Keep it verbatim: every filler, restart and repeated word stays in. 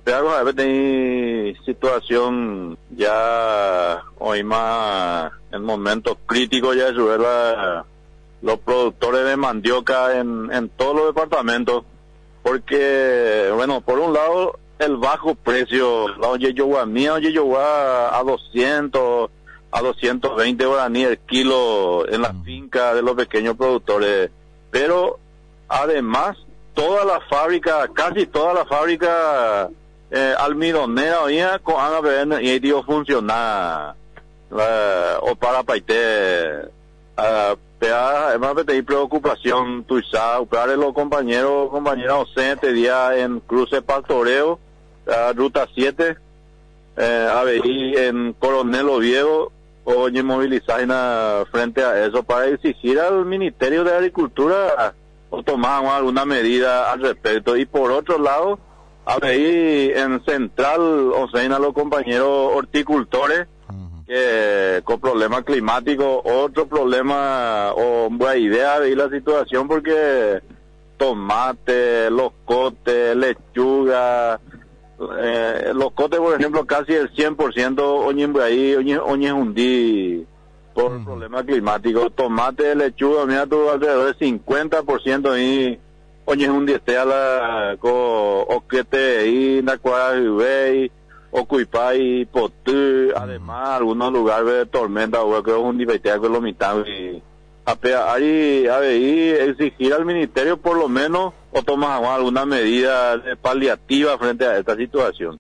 Pero a veces hay situación ya hoy más en momentos críticos ya de su verdad los productores de mandioca en, en todos los departamentos, porque bueno, por un lado el bajo precio, la Oyeyowa mía, Oyeyowa a doscientos, a doscientos veinte guaraní el kilo en la finca de los pequeños productores, pero además toda la fábrica, casi toda la fábrica eh, almidonera hoy con A B N y dio funcionar o para paite uh, pea es más de preocupación tu sa para los compañeros compañeras docentes día en cruce pastoreo uh, ruta siete eh, A B I en Coronel Oviedo oye movilizar frente a eso para exigir al Ministerio de Agricultura o tomar alguna medida al respecto. Y por otro lado, a ver, en Central, o sea, a los compañeros horticultores, uh-huh. que con problemas climáticos, otro problema, o buena idea de ir la situación, porque tomate, locote, lechuga, eh, locote, por ejemplo, casi el cien por ciento, oñe ahí, oñe, oñe hundí, por el problema climático. Tomate, lechuga, mira tú, alrededor de cincuenta por ciento ahí, oye, un día esté a la, o que te ahí, na cuadra, o cuipay, potú, además, algunos lugares de tormenta, o que es un difetea con lo mitad, y ahí, ahí, exigir al ministerio por lo menos, o tomar alguna medida paliativa frente a esta situación.